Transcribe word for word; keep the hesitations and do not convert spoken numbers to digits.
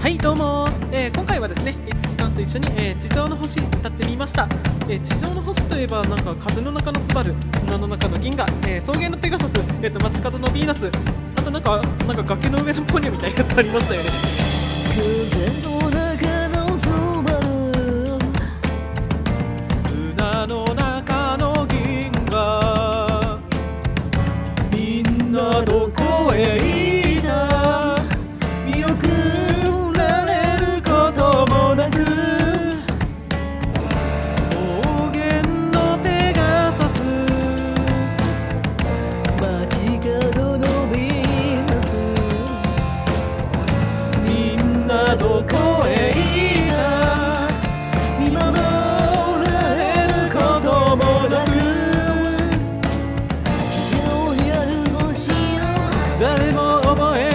はいどうもー、えー今回はですね、いつきさんと一緒に、えー地上の星歌ってみました。えー地上の星といえばなんか風の中のスバル、砂の中の銀河、えー草原のペガサス、えーと街角のヴィーナス、あとなんかなんか崖の上のポニョみたいなやつありましたよね。 風の中のスバル、 砂の中の銀河、みんなどこへ行った見送られることもなく、草原のペガサス、 街角のヴィーナス、 みんなどこへ行った見守られることもなく、 地上にある星の誰も覚え